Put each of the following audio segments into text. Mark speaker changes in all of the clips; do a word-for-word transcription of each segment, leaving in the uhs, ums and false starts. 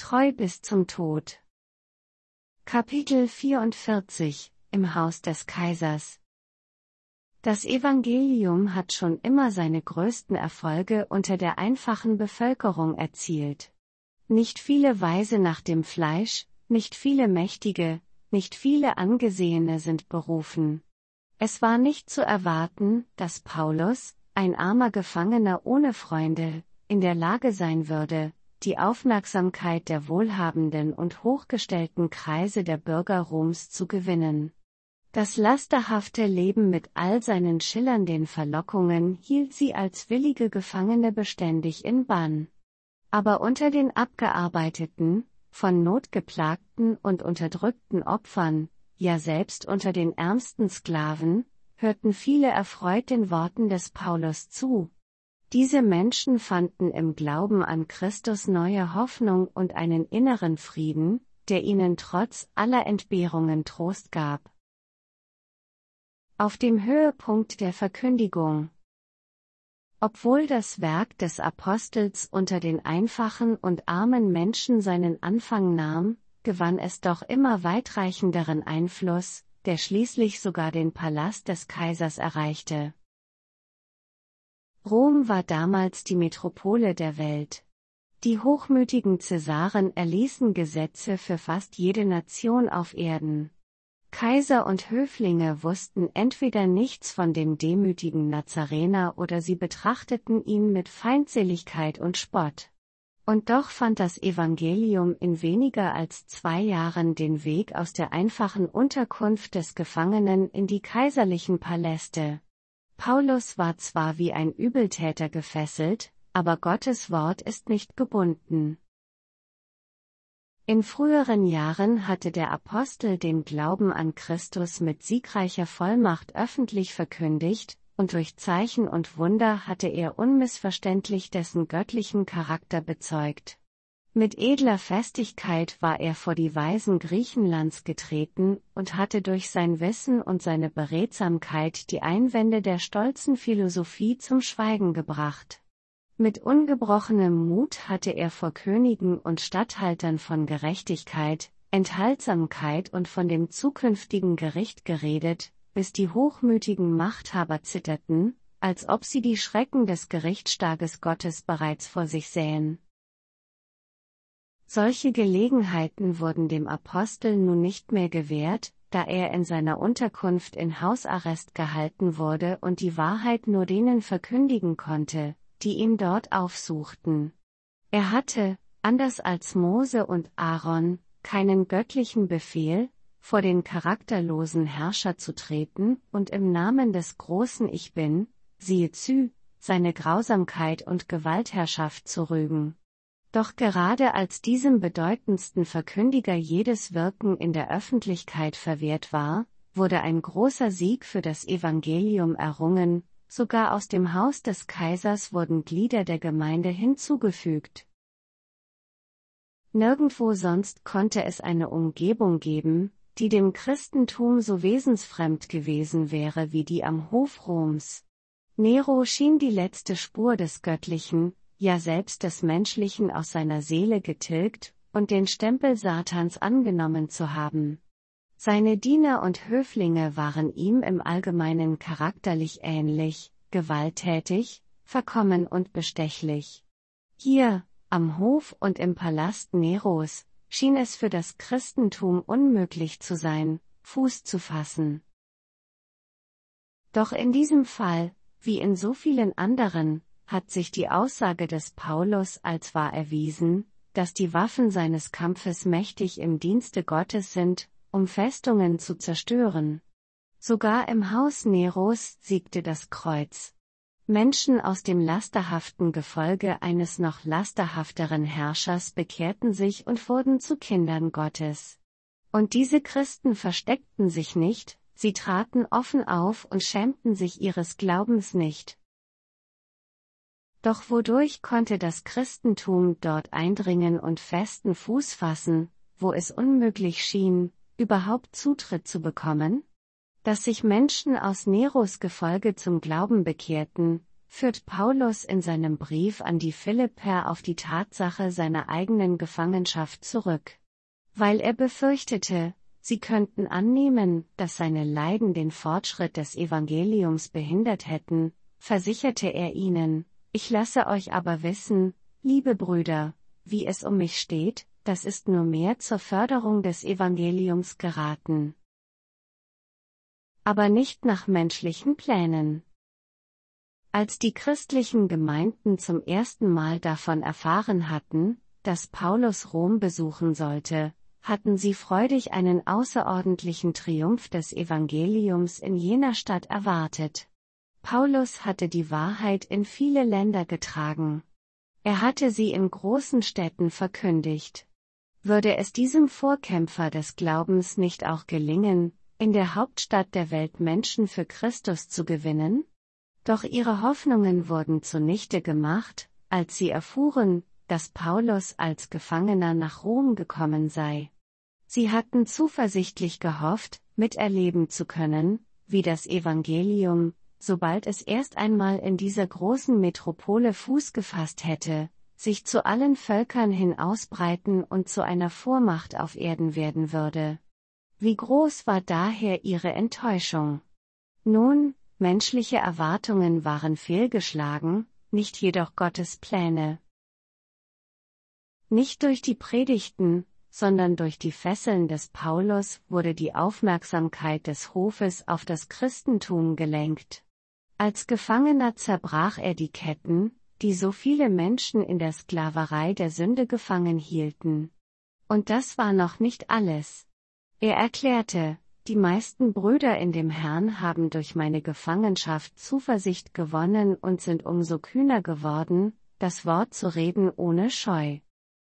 Speaker 1: Treu bis zum Tod. Kapitel vierundvierzig Im Haus des Kaisers. Das Evangelium hat schon immer seine größten Erfolge unter der einfachen Bevölkerung erzielt. Nicht viele Weise nach dem Fleisch, nicht viele Mächtige, nicht viele Angesehene sind berufen. Es war nicht zu erwarten, dass Paulus, ein armer Gefangener ohne Freunde, in der Lage sein würde, die Aufmerksamkeit der wohlhabenden und hochgestellten Kreise der Bürger Roms zu gewinnen. Das lasterhafte Leben mit all seinen schillernden Verlockungen hielt sie als willige Gefangene beständig in Bann. Aber unter den abgearbeiteten, von Not geplagten und unterdrückten Opfern, ja selbst unter den ärmsten Sklaven, hörten viele erfreut den Worten des Paulus zu. Diese Menschen fanden im Glauben an Christus neue Hoffnung und einen inneren Frieden, der ihnen trotz aller Entbehrungen Trost gab. Auf dem Höhepunkt der Verkündigung. Obwohl das Werk des Apostels unter den einfachen und armen Menschen seinen Anfang nahm, gewann es doch immer weitreichenderen Einfluss, der schließlich sogar den Palast des Kaisers erreichte. Rom war damals die Metropole der Welt. Die hochmütigen Cäsaren erließen Gesetze für fast jede Nation auf Erden. Kaiser und Höflinge wussten entweder nichts von dem demütigen Nazarener oder sie betrachteten ihn mit Feindseligkeit und Spott. Und doch fand das Evangelium in weniger als zwei Jahren den Weg aus der einfachen Unterkunft des Gefangenen in die kaiserlichen Paläste. Paulus war zwar wie ein Übeltäter gefesselt, aber Gottes Wort ist nicht gebunden. In früheren Jahren hatte der Apostel den Glauben an Christus mit siegreicher Vollmacht öffentlich verkündigt, und durch Zeichen und Wunder hatte er unmissverständlich dessen göttlichen Charakter bezeugt. Mit edler Festigkeit war er vor die Weisen Griechenlands getreten und hatte durch sein Wissen und seine Beredsamkeit die Einwände der stolzen Philosophie zum Schweigen gebracht. Mit ungebrochenem Mut hatte er vor Königen und Statthaltern von Gerechtigkeit, Enthaltsamkeit und von dem zukünftigen Gericht geredet, bis die hochmütigen Machthaber zitterten, als ob sie die Schrecken des Gerichtstages Gottes bereits vor sich sähen. Solche Gelegenheiten wurden dem Apostel nun nicht mehr gewährt, da er in seiner Unterkunft in Hausarrest gehalten wurde und die Wahrheit nur denen verkündigen konnte, die ihn dort aufsuchten. Er hatte, anders als Mose und Aaron, keinen göttlichen Befehl, vor den charakterlosen Herrscher zu treten und im Namen des großen Ich Bin, siehe zu, seine Grausamkeit und Gewaltherrschaft zu rügen. Doch gerade als diesem bedeutendsten Verkündiger jedes Wirken in der Öffentlichkeit verwehrt war, wurde ein großer Sieg für das Evangelium errungen, sogar aus dem Haus des Kaisers wurden Glieder der Gemeinde hinzugefügt. Nirgendwo sonst konnte es eine Umgebung geben, die dem Christentum so wesensfremd gewesen wäre wie die am Hof Roms. Nero schien die letzte Spur des Göttlichen, ja selbst des Menschlichen aus seiner Seele getilgt und den Stempel Satans angenommen zu haben. Seine Diener und Höflinge waren ihm im Allgemeinen charakterlich ähnlich, gewalttätig, verkommen und bestechlich. Hier, am Hof und im Palast Neros, schien es für das Christentum unmöglich zu sein, Fuß zu fassen. Doch in diesem Fall, wie in so vielen anderen, hat sich die Aussage des Paulus als wahr erwiesen, dass die Waffen seines Kampfes mächtig im Dienste Gottes sind, um Festungen zu zerstören. Sogar im Haus Neros siegte das Kreuz. Menschen aus dem lasterhaften Gefolge eines noch lasterhafteren Herrschers bekehrten sich und wurden zu Kindern Gottes. Und diese Christen versteckten sich nicht, sie traten offen auf und schämten sich ihres Glaubens nicht. Doch wodurch konnte das Christentum dort eindringen und festen Fuß fassen, wo es unmöglich schien, überhaupt Zutritt zu bekommen? Dass sich Menschen aus Neros Gefolge zum Glauben bekehrten, führt Paulus in seinem Brief an die Philipper auf die Tatsache seiner eigenen Gefangenschaft zurück. Weil er befürchtete, sie könnten annehmen, dass seine Leiden den Fortschritt des Evangeliums behindert hätten, versicherte er ihnen: Ich lasse euch aber wissen, liebe Brüder, wie es um mich steht, das ist nur mehr zur Förderung des Evangeliums geraten. Aber nicht nach menschlichen Plänen. Als die christlichen Gemeinden zum ersten Mal davon erfahren hatten, dass Paulus Rom besuchen sollte, hatten sie freudig einen außerordentlichen Triumph des Evangeliums in jener Stadt erwartet. Paulus hatte die Wahrheit in viele Länder getragen. Er hatte sie in großen Städten verkündigt. Würde es diesem Vorkämpfer des Glaubens nicht auch gelingen, in der Hauptstadt der Welt Menschen für Christus zu gewinnen? Doch ihre Hoffnungen wurden zunichte gemacht, als sie erfuhren, dass Paulus als Gefangener nach Rom gekommen sei. Sie hatten zuversichtlich gehofft, miterleben zu können, wie das Evangelium, sobald es erst einmal in dieser großen Metropole Fuß gefasst hätte, sich zu allen Völkern hin ausbreiten und zu einer Vormacht auf Erden werden würde. Wie groß war daher ihre Enttäuschung? Nun, menschliche Erwartungen waren fehlgeschlagen, nicht jedoch Gottes Pläne. Nicht durch die Predigten, sondern durch die Fesseln des Paulus wurde die Aufmerksamkeit des Hofes auf das Christentum gelenkt. Als Gefangener zerbrach er die Ketten, die so viele Menschen in der Sklaverei der Sünde gefangen hielten. Und das war noch nicht alles. Er erklärte: Die meisten Brüder in dem Herrn haben durch meine Gefangenschaft Zuversicht gewonnen und sind umso kühner geworden, das Wort zu reden ohne Scheu.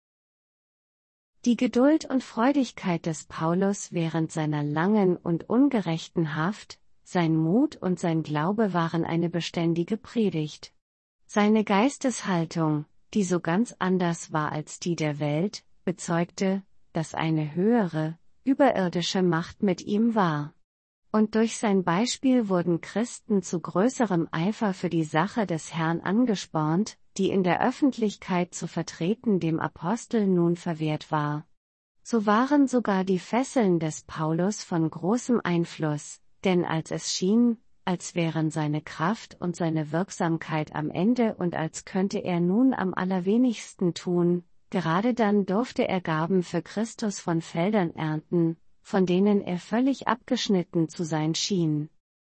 Speaker 1: Die Geduld und Freudigkeit des Paulus während seiner langen und ungerechten Haft, sein Mut und sein Glaube waren eine beständige Predigt. Seine Geisteshaltung, die so ganz anders war als die der Welt, bezeugte, dass eine höhere, überirdische Macht mit ihm war. Und durch sein Beispiel wurden Christen zu größerem Eifer für die Sache des Herrn angespornt, die in der Öffentlichkeit zu vertreten dem Apostel nun verwehrt war. So waren sogar die Fesseln des Paulus von großem Einfluss, denn als es schien, als wären seine Kraft und seine Wirksamkeit am Ende und als könnte er nun am allerwenigsten tun, gerade dann durfte er Gaben für Christus von Feldern ernten, von denen er völlig abgeschnitten zu sein schien.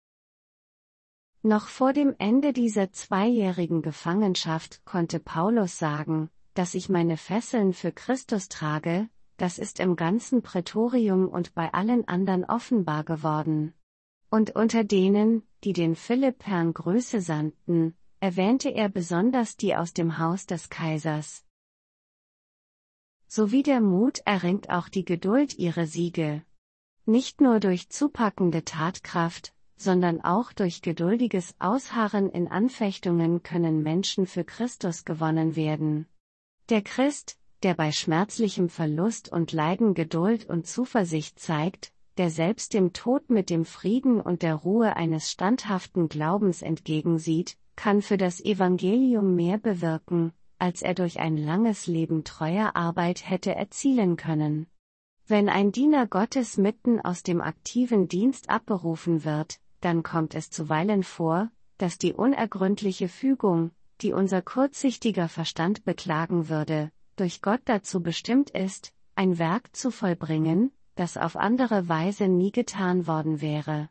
Speaker 1: Noch vor dem Ende dieser zweijährigen Gefangenschaft konnte Paulus sagen, dass ich meine Fesseln für Christus trage, das ist im ganzen Prätorium und bei allen anderen offenbar geworden. Und unter denen, die den Philippern Grüße sandten, erwähnte er besonders die aus dem Haus des Kaisers. So wie der Mut erringt auch die Geduld ihre Siege. Nicht nur durch zupackende Tatkraft, sondern auch durch geduldiges Ausharren in Anfechtungen können Menschen für Christus gewonnen werden. Der Christ, der bei schmerzlichem Verlust und Leiden Geduld und Zuversicht zeigt, der selbst dem Tod mit dem Frieden und der Ruhe eines standhaften Glaubens entgegensieht, kann für das Evangelium mehr bewirken, als er durch ein langes Leben treuer Arbeit hätte erzielen können. Wenn ein Diener Gottes mitten aus dem aktiven Dienst abberufen wird, dann kommt es zuweilen vor, dass die unergründliche Fügung, die unser kurzsichtiger Verstand beklagen würde, durch Gott dazu bestimmt ist, ein Werk zu vollbringen, das auf andere Weise nie getan worden wäre.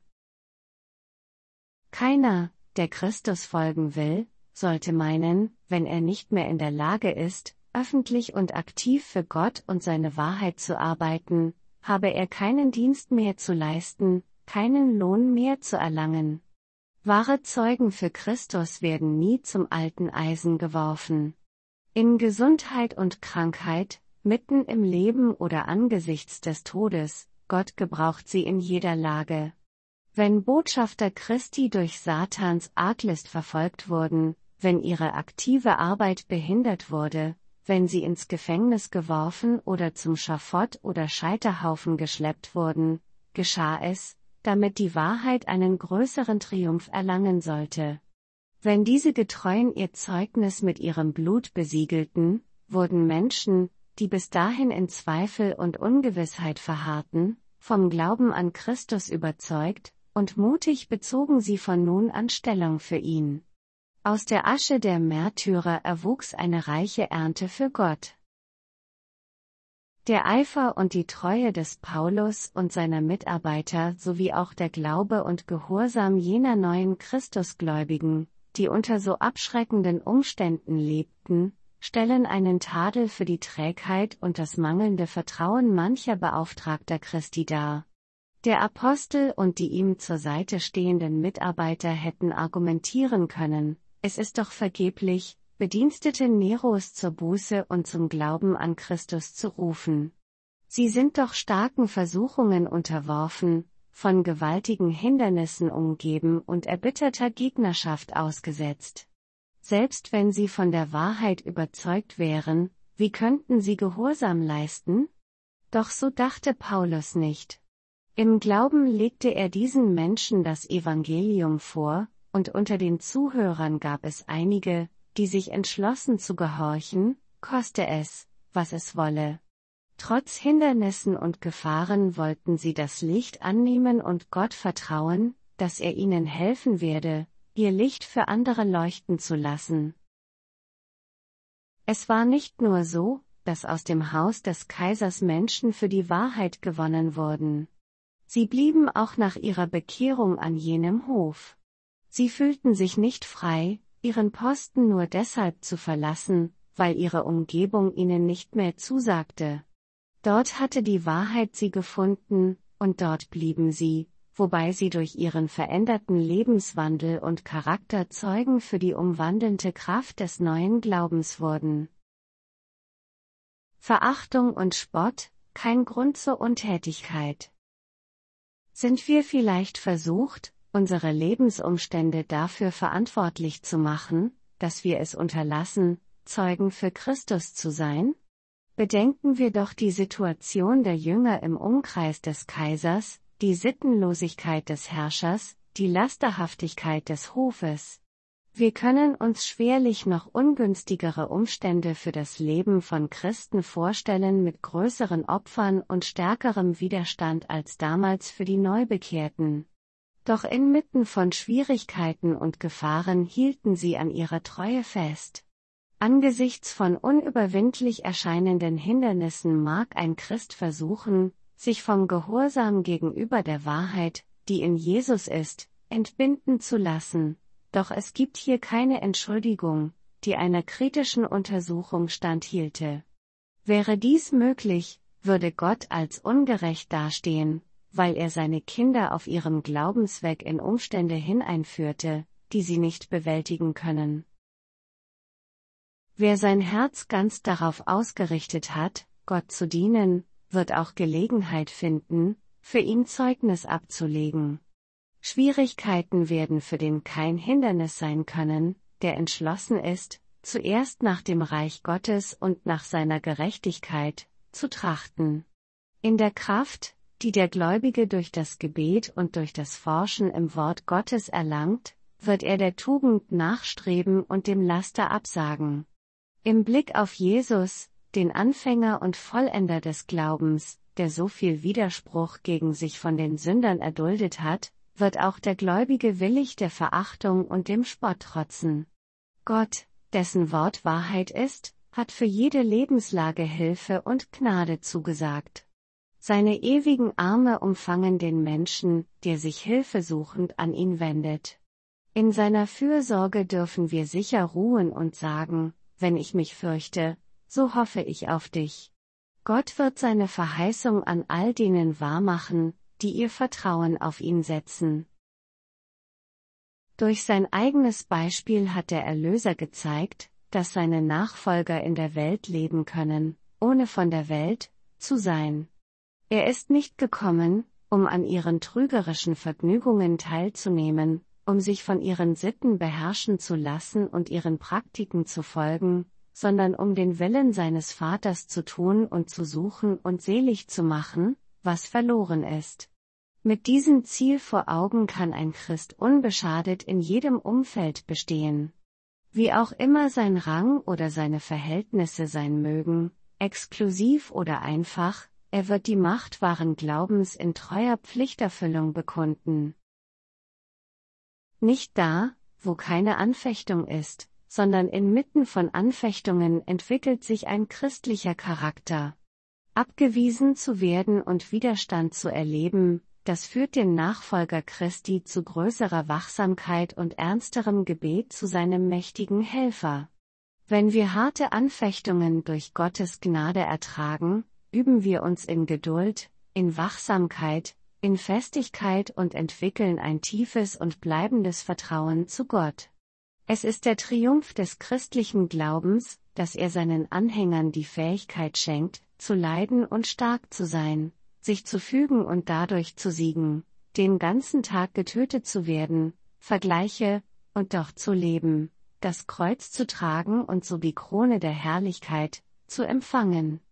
Speaker 1: Keiner, der Christus folgen will, sollte meinen, wenn er nicht mehr in der Lage ist, öffentlich und aktiv für Gott und seine Wahrheit zu arbeiten, habe er keinen Dienst mehr zu leisten, keinen Lohn mehr zu erlangen. Wahre Zeugen für Christus werden nie zum alten Eisen geworfen. In Gesundheit und Krankheit, mitten im Leben oder angesichts des Todes, Gott gebraucht sie in jeder Lage. Wenn Botschafter Christi durch Satans Arglist verfolgt wurden, wenn ihre aktive Arbeit behindert wurde, wenn sie ins Gefängnis geworfen oder zum Schafott oder Scheiterhaufen geschleppt wurden, geschah es, damit die Wahrheit einen größeren Triumph erlangen sollte. Wenn diese Getreuen ihr Zeugnis mit ihrem Blut besiegelten, wurden Menschen, die bis dahin in Zweifel und Ungewissheit verharrten, vom Glauben an Christus überzeugt, und mutig bezogen sie von nun an Stellung für ihn. Aus der Asche der Märtyrer erwuchs eine reiche Ernte für Gott. Der Eifer und die Treue des Paulus und seiner Mitarbeiter sowie auch der Glaube und Gehorsam jener neuen Christusgläubigen, die unter so abschreckenden Umständen lebten, stellen einen Tadel für die Trägheit und das mangelnde Vertrauen mancher Beauftragter Christi dar. Der Apostel und die ihm zur Seite stehenden Mitarbeiter hätten argumentieren können: Es ist doch vergeblich, Bedienstete Neros zur Buße und zum Glauben an Christus zu rufen. Sie sind doch starken Versuchungen unterworfen, von gewaltigen Hindernissen umgeben und erbitterter Gegnerschaft ausgesetzt. Selbst wenn sie von der Wahrheit überzeugt wären, wie könnten sie Gehorsam leisten? Doch so dachte Paulus nicht. Im Glauben legte er diesen Menschen das Evangelium vor, und unter den Zuhörern gab es einige, die sich entschlossen zu gehorchen, koste es, was es wolle. Trotz Hindernissen und Gefahren wollten sie das Licht annehmen und Gott vertrauen, dass er ihnen helfen werde, ihr Licht für andere leuchten zu lassen. Es war nicht nur so, dass aus dem Haus des Kaisers Menschen für die Wahrheit gewonnen wurden. Sie blieben auch nach ihrer Bekehrung an jenem Hof. Sie fühlten sich nicht frei, ihren Posten nur deshalb zu verlassen, weil ihre Umgebung ihnen nicht mehr zusagte. Dort hatte die Wahrheit sie gefunden, und dort blieben sie, wobei sie durch ihren veränderten Lebenswandel und Charakter Zeugen für die umwandelnde Kraft des neuen Glaubens wurden. Verachtung und Spott, kein Grund zur Untätigkeit. Sind wir vielleicht versucht, unsere Lebensumstände dafür verantwortlich zu machen, dass wir es unterlassen, Zeugen für Christus zu sein? Bedenken wir doch die Situation der Jünger im Umkreis des Kaisers, die Sittenlosigkeit des Herrschers, die Lasterhaftigkeit des Hofes. Wir können uns schwerlich noch ungünstigere Umstände für das Leben von Christen vorstellen mit größeren Opfern und stärkerem Widerstand als damals für die Neubekehrten. Doch inmitten von Schwierigkeiten und Gefahren hielten sie an ihrer Treue fest. Angesichts von unüberwindlich erscheinenden Hindernissen mag ein Christ versuchen, sich vom Gehorsam gegenüber der Wahrheit, die in Jesus ist, entbinden zu lassen, doch es gibt hier keine Entschuldigung, die einer kritischen Untersuchung standhielte. Wäre dies möglich, würde Gott als ungerecht dastehen, weil er seine Kinder auf ihrem Glaubensweg in Umstände hineinführte, die sie nicht bewältigen können. Wer sein Herz ganz darauf ausgerichtet hat, Gott zu dienen, wird auch Gelegenheit finden, für ihn Zeugnis abzulegen. Schwierigkeiten werden für den kein Hindernis sein können, der entschlossen ist, zuerst nach dem Reich Gottes und nach seiner Gerechtigkeit zu trachten. In der Kraft, die der Gläubige durch das Gebet und durch das Forschen im Wort Gottes erlangt, wird er der Tugend nachstreben und dem Laster absagen. Im Blick auf Jesus, den Anfänger und Vollender des Glaubens, der so viel Widerspruch gegen sich von den Sündern erduldet hat, wird auch der Gläubige willig der Verachtung und dem Spott trotzen. Gott, dessen Wort Wahrheit ist, hat für jede Lebenslage Hilfe und Gnade zugesagt. Seine ewigen Arme umfangen den Menschen, der sich hilfesuchend an ihn wendet. In seiner Fürsorge dürfen wir sicher ruhen und sagen: Wenn ich mich fürchte, so hoffe ich auf dich. Gott wird seine Verheißung an all denen wahrmachen, die ihr Vertrauen auf ihn setzen. Durch sein eigenes Beispiel hat der Erlöser gezeigt, dass seine Nachfolger in der Welt leben können, ohne von der Welt zu sein. Er ist nicht gekommen, um an ihren trügerischen Vergnügungen teilzunehmen, um sich von ihren Sitten beherrschen zu lassen und ihren Praktiken zu folgen, sondern um den Willen seines Vaters zu tun und zu suchen und selig zu machen, was verloren ist. Mit diesem Ziel vor Augen kann ein Christ unbeschadet in jedem Umfeld bestehen. Wie auch immer sein Rang oder seine Verhältnisse sein mögen, exklusiv oder einfach, er wird die Macht wahren Glaubens in treuer Pflichterfüllung bekunden. Nicht da, wo keine Anfechtung ist, sondern inmitten von Anfechtungen entwickelt sich ein christlicher Charakter. Abgewiesen zu werden und Widerstand zu erleben, das führt den Nachfolger Christi zu größerer Wachsamkeit und ernsterem Gebet zu seinem mächtigen Helfer. Wenn wir harte Anfechtungen durch Gottes Gnade ertragen, üben wir uns in Geduld, in Wachsamkeit, in Festigkeit und entwickeln ein tiefes und bleibendes Vertrauen zu Gott. Es ist der Triumph des christlichen Glaubens, dass er seinen Anhängern die Fähigkeit schenkt, zu leiden und stark zu sein, sich zu fügen und dadurch zu siegen, den ganzen Tag getötet zu werden, Vergleiche, und doch zu leben, das Kreuz zu tragen und so die Krone der Herrlichkeit zu empfangen.